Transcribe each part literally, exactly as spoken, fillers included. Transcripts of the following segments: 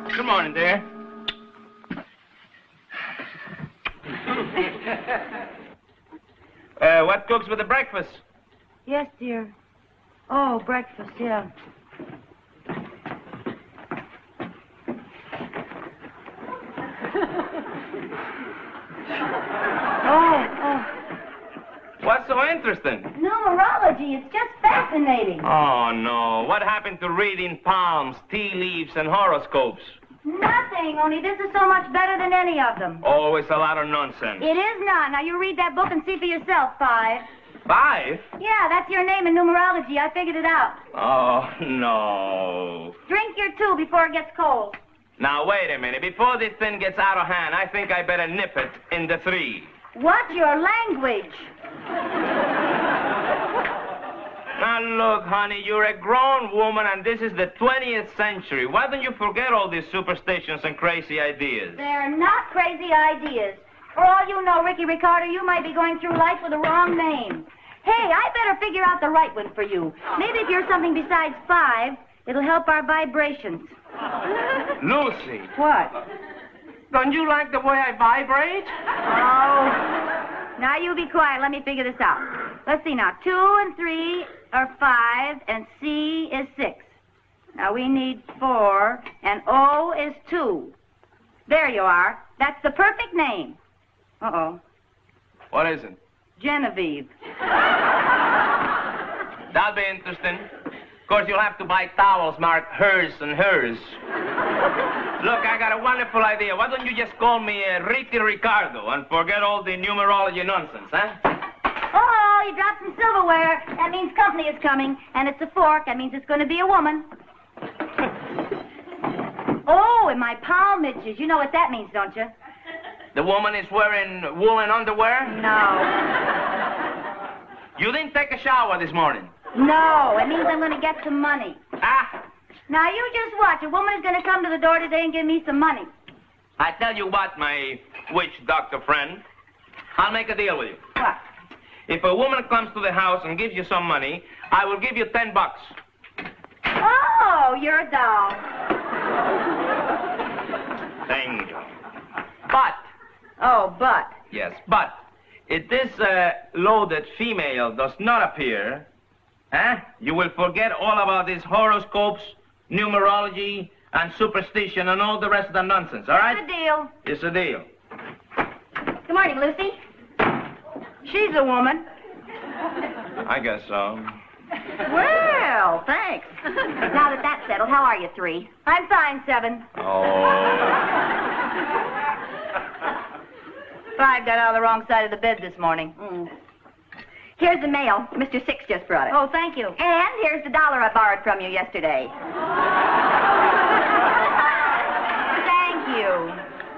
Good morning, dear. uh, what cooks with the breakfast? Yes, dear. Oh, breakfast, yeah. oh, oh. What's so interesting? Numerology. It's just fascinating. Oh, no. What happened to reading palms, tea leaves, and horoscopes? Nothing, only this is so much better than any of them. Always a lot of nonsense. It is not. Now, you read that book and see for yourself, Five. Five? Yeah, that's your name in numerology. I figured it out. Oh, no. Drink your two before it gets cold. Now, wait a minute. Before this thing gets out of hand, I think I better nip it in the three. What's your language? Now, look, honey, you're a grown woman, and this is the twentieth century. Why don't you forget all these superstitions and crazy ideas? They're not crazy ideas. For all you know, Ricky Ricardo, you might be going through life with the wrong name. Hey, I better figure out the right one for you. Maybe if you're something besides Five, it'll help our vibrations. Lucy. What? Don't you like the way I vibrate? Oh. Now, you be quiet. Let me figure this out. Let's see now. Two and three are five, and C is six. Now, we need four, and O is two. There you are. That's the perfect name. Uh-oh. What is it? Genevieve. That'll be interesting. Of course, you'll have to buy towels marked hers and hers. Look, I got a wonderful idea. Why don't you just call me uh, Ricky Ricardo and forget all the numerology nonsense, huh? Oh, you dropped some silverware. That means company is coming. And it's a fork. That means it's going to be a woman. Oh, and my palm itches. You know what that means, don't you? The woman is wearing woolen underwear? No. You didn't take a shower this morning? No, it means I'm going to get some money. Ah. Now, you just watch. A woman is going to come to the door today and give me some money. I tell you what, my witch doctor friend. I'll make a deal with you. What? If a woman comes to the house and gives you some money, I will give you ten bucks. Oh, you're a doll. Thank you. But. Oh, but. Yes, but. If this uh, loaded female does not appear, huh, you will forget all about these horoscopes, numerology, and superstition, and all the rest of the nonsense, all right? It's a deal. It's a deal. Good morning, Lucy. She's a woman. I guess so. Well, thanks. Now that that's settled, how are you, Three? I'm fine, Seven. Oh. Five got out of the wrong side of the bed this morning. Mm. Here's the mail. Mister Six just brought it. Oh, thank you. And here's the dollar I borrowed from you yesterday. Thank you.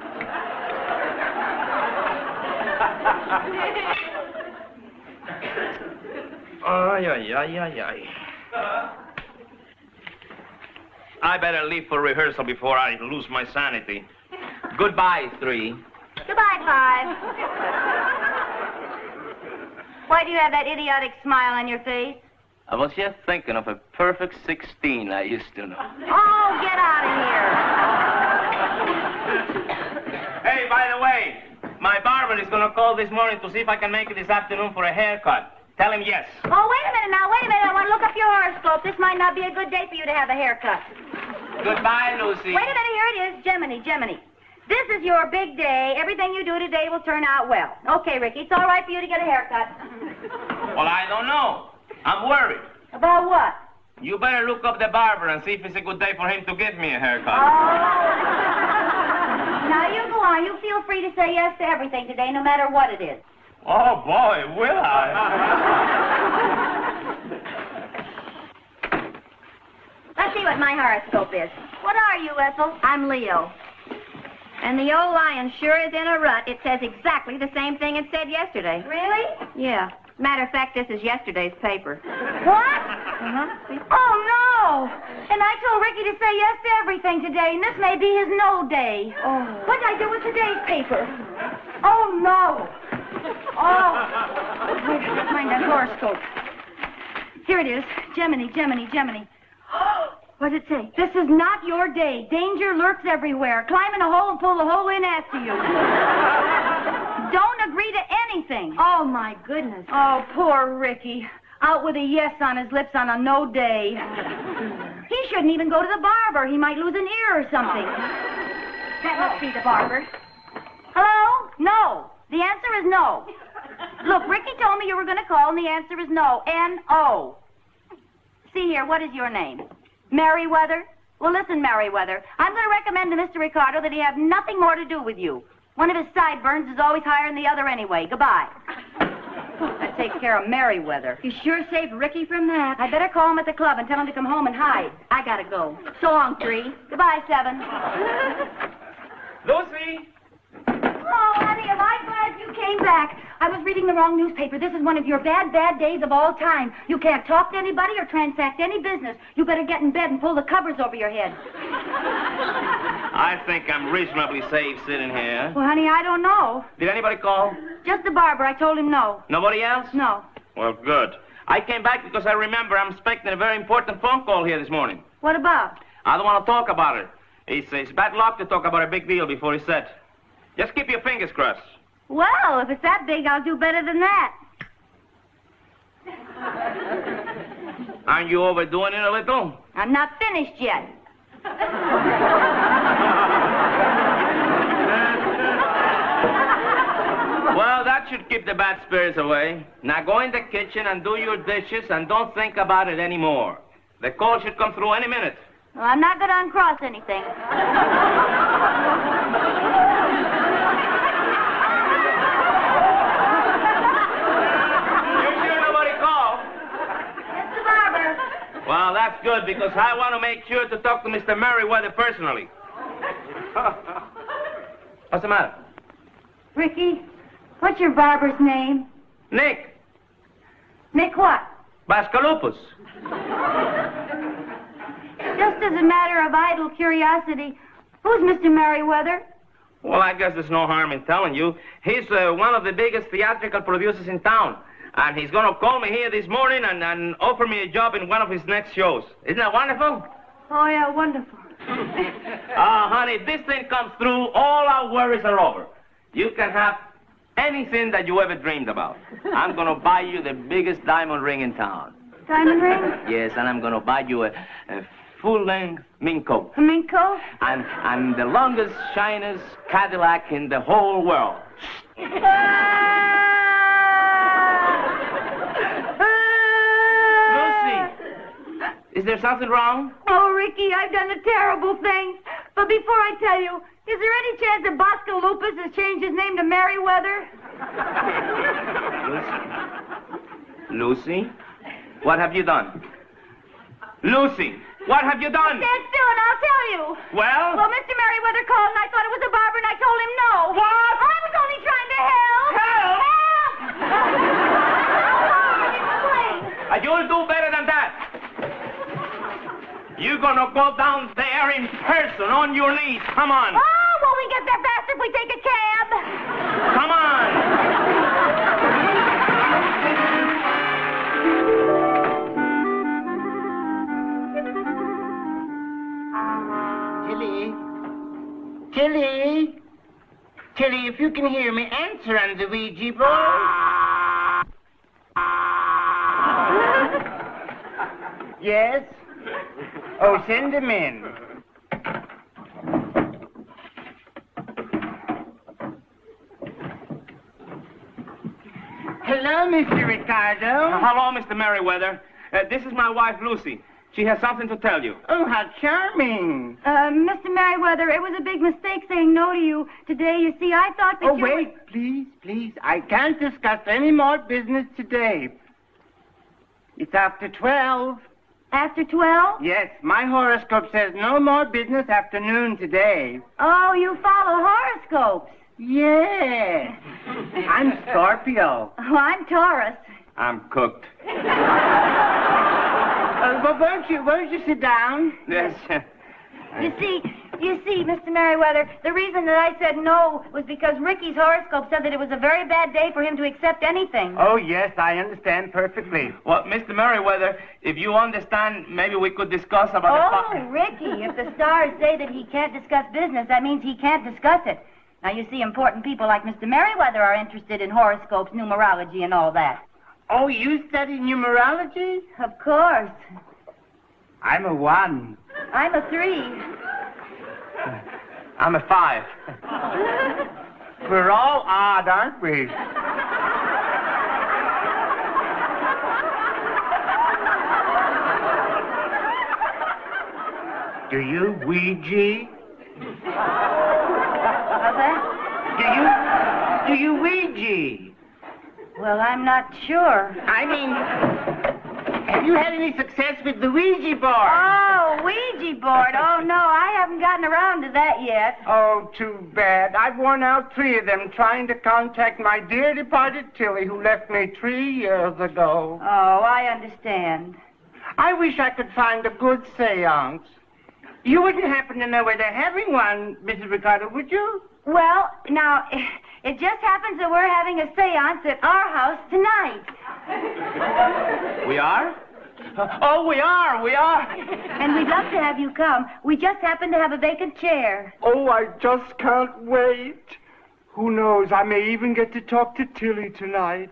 Ay, ay, ay, ay, ay. I better leave for rehearsal before I lose my sanity. Goodbye, Three. Goodbye, Five. Why do you have that idiotic smile on your face? I was just thinking of a perfect sixteen I used to know. Oh, get out of here. Hey, by the way, my barber is going to call this morning to see if I can make it this afternoon for a haircut. Tell him yes. Oh, wait a minute now. Wait a minute. I want to look up your horoscope. This might not be a good day for you to have a haircut. Goodbye, Lucy. Wait a minute. Here it is. Gemini, Gemini. This is your big day. Everything you do today will turn out well. Okay, Ricky. It's all right for you to get a haircut. Well, I don't know. I'm worried. About what? You better look up the barber and see if it's a good day for him to give me a haircut. Oh. Now, you go on. You feel free to say yes to everything today, no matter what it is. Oh, boy, will I? Let's see what my horoscope is. What are you, Ethel? I'm Leo. And the old lion sure is in a rut. It says exactly the same thing it said yesterday. Really? Yeah. Matter of fact, this is yesterday's paper. What? Uh-huh. Oh, no. And I told Ricky to say yes to everything today, and this may be his no day. Oh. What did I do with today's paper? Oh, no. Oh. Find that horoscope. Here it is. Gemini, Gemini, Gemini. What did it say? This is not your day. Danger lurks everywhere. Climb in a hole and pull the hole in after you. Don't agree to anything. Oh, my goodness. Oh, poor Ricky. Out with a yes on his lips on a no day. He shouldn't even go to the barber. He might lose an ear or something. That must be the barber. Hello? No. The answer is no. Look, Ricky told me you were going to call, and the answer is no. N O. See here, what is your name? Merriweather? Well, listen, Merriweather. I'm going to recommend to Mister Ricardo that he have nothing more to do with you. One of his sideburns is always higher than the other anyway. Goodbye. That takes care of Merriweather. You sure saved Ricky from that. I better call him at the club and tell him to come home and hide. I gotta go. So long, Three. Goodbye, Seven. Lucy! Oh, honey, am I glad you came back. I was reading the wrong newspaper. This is one of your bad, bad days of all time. You can't talk to anybody or transact any business. You better get in bed and pull the covers over your head. I think I'm reasonably safe sitting here. Well, honey, I don't know. Did anybody call? Just the barber. I told him no. Nobody else? No. Well, good. I came back because I remember I'm expecting a very important phone call here this morning. What about? I don't want to talk about it. It's, it's bad luck to talk about a big deal before it's set. Just keep your fingers crossed. Well, if it's that big, I'll do better than that. Aren't you overdoing it a little? I'm not finished yet. Well, that should keep the bad spirits away. Now go in the kitchen and do your dishes and don't think about it anymore. The call should come through any minute. Well, I'm not going to uncross anything. Well, that's good, because I want to make sure to talk to Mister Merriweather personally. What's the matter? Ricky, what's your barber's name? Nick. Nick what? Baskalupus. Just as a matter of idle curiosity, who's Mister Merriweather? Well, I guess there's no harm in telling you. He's uh, one of the biggest theatrical producers in town. And he's going to call me here this morning and, and offer me a job in one of his next shows. Isn't that wonderful? Oh, yeah, wonderful. Ah, uh, honey, if this thing comes through, all our worries are over. You can have anything that you ever dreamed about. I'm going to buy you the biggest diamond ring in town. Diamond ring? Yes, and I'm going to buy you a, a full-length mink coat. A mink coat? And, and the longest, shiniest Cadillac in the whole world. Is there something wrong? Oh, Ricky, I've done a terrible thing. But before I tell you, is there any chance that Baskalupus has changed his name to Merriweather? Lucy? Lucy? What have you done? Lucy, what have you done? Stand still and I'll tell you. Well? Well, Mister Merriweather called and I thought it was a barber and I told him no. What? I was only trying to help. Help? Help! Uh, you'll do better than that. You're gonna go down there in person, on your knees. Come on. Oh, will we get there faster if we take a cab? Come on. Tilly? Tilly? Tilly, if you can hear me, answer on the Ouija board. Yes? Oh, send him in. Hello, Mister Ricardo. Uh, hello, Mister Merriweather. Uh, this is my wife, Lucy. She has something to tell you. Oh, how charming. Uh, Mister Merriweather, it was a big mistake saying no to you today. You see, I thought that Oh, you... wait, please, please. I can't discuss any more business today. It's after twelve. After twelve? Yes, my horoscope says no more business after noon today. Oh, you follow horoscopes. Yes. I'm Scorpio. Oh, I'm Taurus. I'm cooked. Uh, well, won't you, won't you sit down? Yes. You see, You see, Mister Merriweather, the reason that I said no was because Ricky's horoscope said that it was a very bad day for him to accept anything. Oh, yes, I understand perfectly. Well, Mister Merriweather, if you understand, maybe we could discuss about Oh, the... Ricky, if the stars say that he can't discuss business, that means he can't discuss it. Now, you see, important people like Mister Merriweather are interested in horoscopes, numerology, and all that. Oh, you study numerology? Of course. I'm a one. I'm a three. I'm a five. We're all odd, aren't we? Do you Ouija? How's that? Do you... Do you Ouija? Well, I'm not sure. I mean... Have you had any success with the Ouija board? Oh, Ouija board. Oh, no, I haven't gotten around to that yet. Oh, too bad. I've worn out three of them trying to contact my dear departed Tilly, who left me three years ago. Oh, I understand. I wish I could find a good seance. You wouldn't happen to know where they're having one, Missus Ricardo, would you? Well, now, it just happens that we're having a seance at our house tonight. We are? Oh, we are, we are. And we'd love to have you come. We just happen to have a vacant chair. Oh, I just can't wait. Who knows, I may even get to talk to Tilly tonight.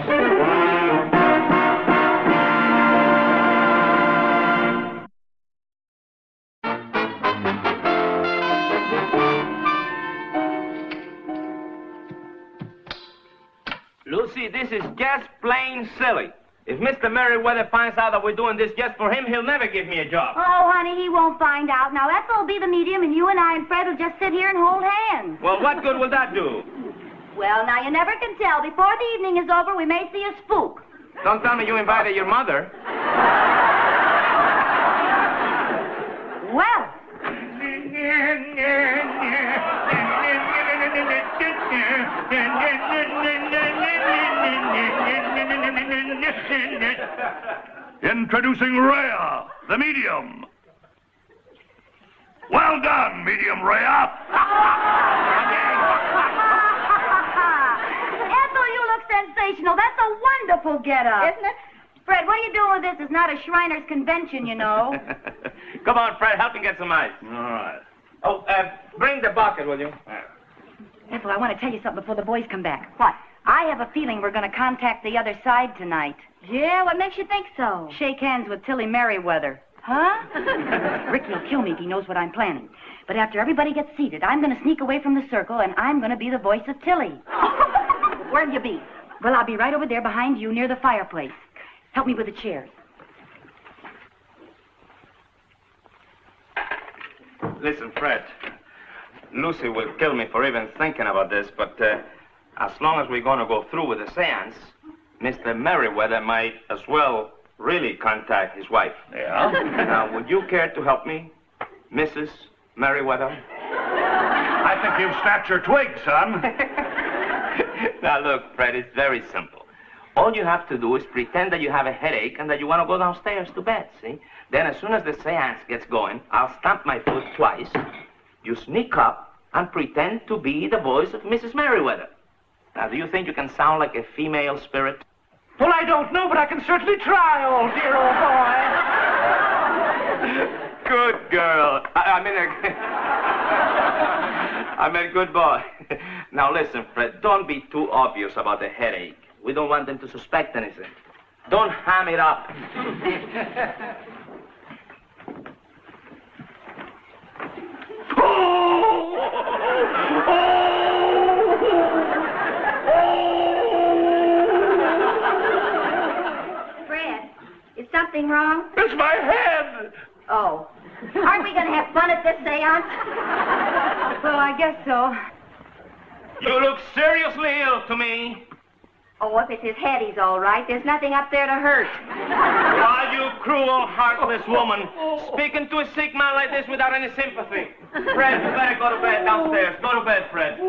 Lucy, this is just plain silly. If Mister Merriweather finds out that we're doing this just for him, he'll never give me a job. Oh, honey, he won't find out. Now, Ethel will be the medium, and you and I and Fred will just sit here and hold hands. Well, what good will that do? Well, now, you never can tell. Before the evening is over, we may see a spook. Don't tell me you invited your mother. Well. Introducing Rhea, the medium. Well done, medium Rhea. Ethel, you look sensational. That's a wonderful get-up. Isn't it? Fred, what are you doing with this? It's not a Shriners convention, you know. Come on, Fred, help me get some ice. All right. Oh, uh, bring the bucket, will you? Ethel, I want to tell you something before the boys come back. What? I have a feeling we're going to contact the other side tonight. Yeah, what makes you think so? Shake hands with Tilly Merriweather. Huh? Ricky will kill me if he knows what I'm planning. But after everybody gets seated, I'm going to sneak away from the circle, and I'm going to be the voice of Tilly. Where'll you be? Well, I'll be right over there behind you near the fireplace. Help me with the chairs. Listen, Fred. Lucy will kill me for even thinking about this, but uh, as long as we're going to go through with the seance, Mister Merriweather might as well really contact his wife. Yeah? Now, would you care to help me, Missus Merriweather? I think you've snapped your twig, son. Now, look, Fred, it's very simple. All you have to do is pretend that you have a headache and that you want to go downstairs to bed, see? Then as soon as the seance gets going, I'll stamp my foot twice. You sneak up and pretend to be the voice of Missus Merriweather. Now, do you think you can sound like a female spirit? Well, I don't know, but I can certainly try, old dear old boy. Good girl. I, I mean, a, I mean, good boy. Now, listen, Fred, don't be too obvious about the headache. We don't want them to suspect anything. Don't ham it up. Fred, is something wrong? It's my head. Oh. Aren't we going to have fun at this seance? Well, I guess so. You look seriously ill to me. Oh, if it's his head, he's all right. There's nothing up there to hurt. Why, you cruel, heartless woman, speaking to a sick man like this without any sympathy. Fred, you better go to bed downstairs. Go to bed, Fred.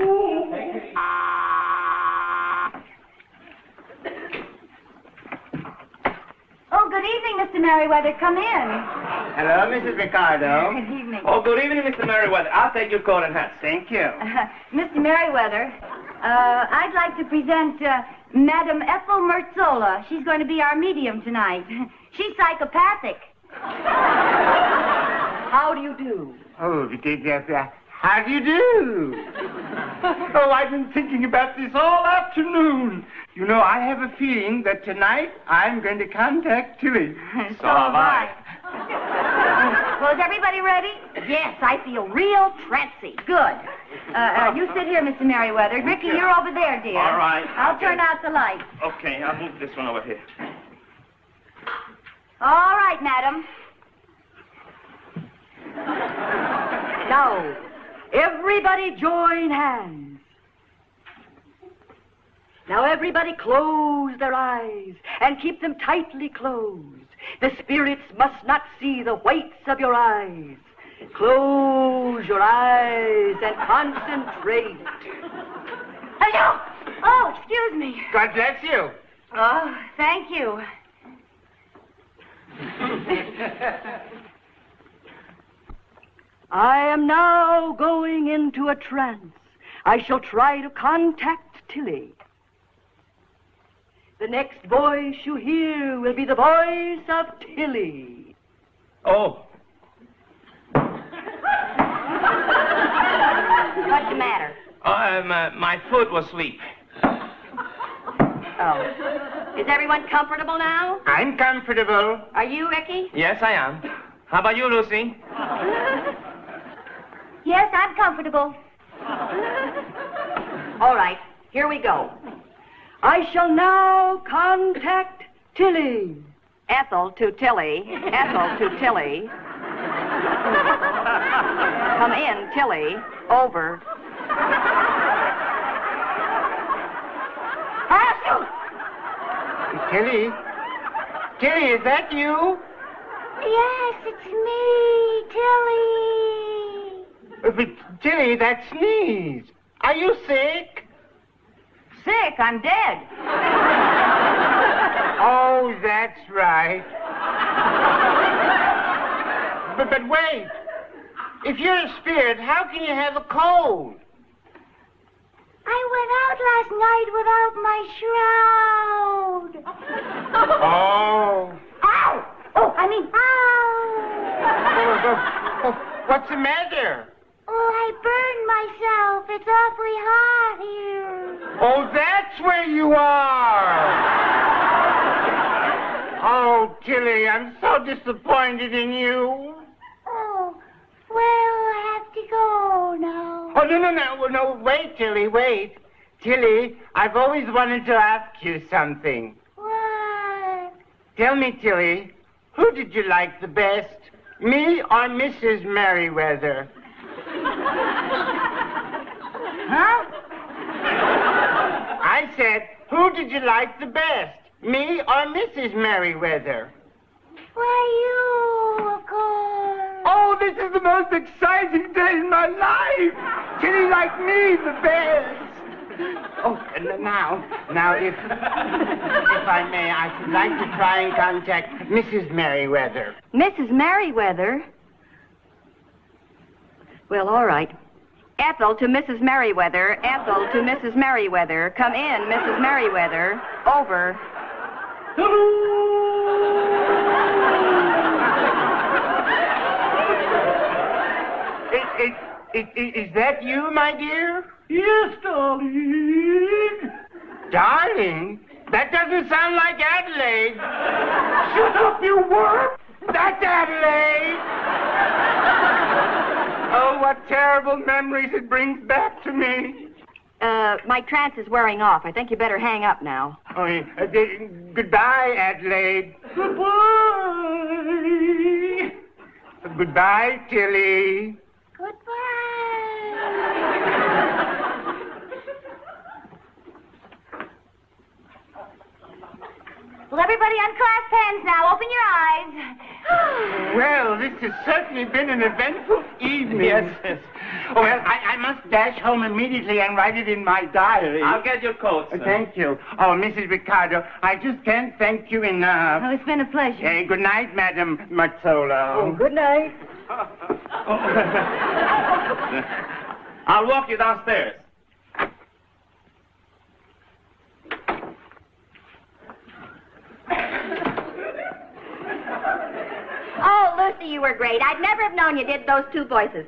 Oh, good evening, Mister Merriweather. Come in. Hello, Missus Ricardo. Good evening. Oh, good evening, Mister Merriweather. I'll take your coat and hat. Thank you. Uh, Mister Merriweather, uh, I'd like to present uh, Madam Ethel Merzola. She's going to be our medium tonight. She's psychopathic. How do you do? Oh, yes, uh, how do you do? Oh, I've been thinking about this all afternoon. You know, I have a feeling that tonight I'm going to contact Tilly. So have I. Well, is everybody ready? Yes, I feel real trancy. Good. Uh, uh, you sit here, Mister Merriweather. Ricky, you're over there, dear. All right. I'll Okay. turn out the light. Okay, I'll move this one over here. All right, madam. Now, everybody join hands. Now, everybody close their eyes and keep them tightly closed. The spirits must not see the whites of your eyes. Close your eyes and concentrate. Hello! Oh, excuse me. God bless you. Oh, thank you. I am now going into a trance. I shall try to contact Tilly. The next voice you hear will be the voice of Tilly. Oh. What's the matter? Um, uh, my foot was asleep. Oh. Is everyone comfortable now? I'm comfortable. Are you, Ricky? Yes, I am. How about you, Lucy? Yes, I'm comfortable. All right, here we go. I shall now contact Tilly. Ethel to Tilly. Ethel to Tilly. Come in, Tilly. Over. Tilly? Tilly, is that you? Yes, it's me, Tilly. Uh, But, Tilly, that sneeze. Are you sick? Sick, I'm dead. Oh, that's right. But, but wait. If you're a spirit, how can you have a cold? I went out last night without my shroud. Oh. Ow! Oh, I mean, ow! Oh, oh, what's the matter? Oh, I burned myself. It's awfully hot here. Oh, that's where you are. Oh, Tilly, I'm so disappointed in you. Oh, well, I have to go now. Oh, no, no, no, no, wait, Tilly, wait. Tilly, I've always wanted to ask you something. What? Tell me, Tilly, who did you like the best, me or Missus Merriweather? Huh? I said, who did you like the best, me or Missus Merriweather? Why, you, of course. Oh, this is the most exciting day in my life. Tilly liked me the best. Oh, and now, now, if, if I may, I should like to try and contact Missus Merriweather. Missus Merriweather? Well, all right. Ethel to Missus Merriweather. Ethel to Missus Merriweather. Come in, Missus Merriweather. Over. Is, is, is, is that you, my dear? Yes, darling. Darling? That doesn't sound like Adelaide. Shut up, you worm. That's Adelaide. Oh, what terrible memories it brings back to me. Uh, my trance is wearing off. I think you better hang up now. Oh, uh, d- goodbye, Adelaide. Goodbye. Goodbye, Tilly. Goodbye. Well, everybody unclasp pens now. Open your eyes. Well, this has certainly been an eventful evening. Yes, yes. Oh, well, I, I must dash home immediately and write it in my diary. I'll get your coat, sir. Thank you. Oh, Missus Ricardo, I just can't thank you enough. Oh, it's been a pleasure. Uh, good night, Madam Mazzolo. Oh, good night. I'll walk you downstairs. Oh, Lucy, you were great. I'd never have known you did those two voices.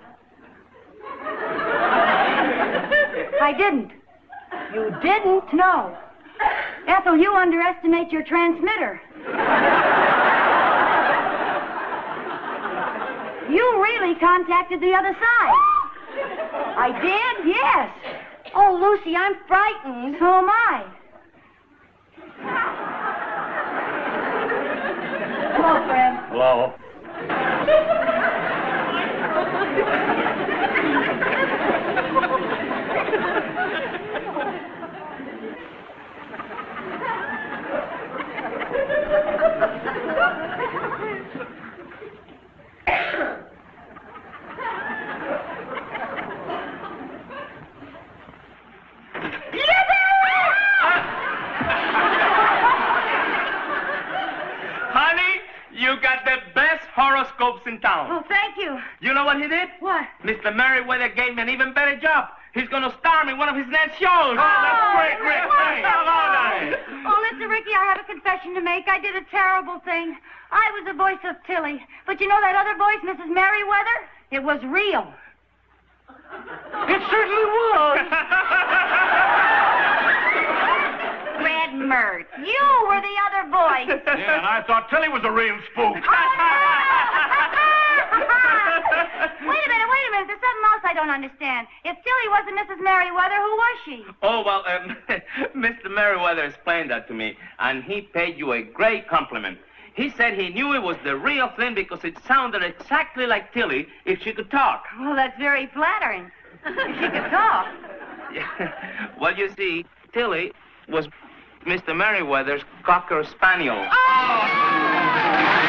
I didn't. You didn't? No. Ethel, you underestimate your transmitter. You really contacted the other side. I did? Yes. Oh, Lucy, I'm frightened. So am I. Hello, Fred. Hello. Honey, you got the best horoscopes in town. Oh, thank you. You know what he did? What? Mister Merriweather gave me an even better job. He's going to star me in one of his next shows. Oh, that's great, Rick. Thanks. Come on, honey. Oh, listen, Ricky, I have a confession to make. I did a terrible thing. I was the voice of Tilly. But you know that other voice, Missus Merriweather? It was real. It certainly was. Fred Mertz. You were the other voice. Yeah, and I thought Tilly was a real spook. Wait a minute, wait a minute. There's something else I don't understand. If Tilly wasn't Missus Merriweather, who was she? Oh, well, um, Mister Merriweather explained that to me, and he paid you a great compliment. He said he knew it was the real thing because it sounded exactly like Tilly if she could talk. Well, that's very flattering. If she could talk. Well, you see, Tilly was Mister Merriweather's Cocker Spaniel. Oh!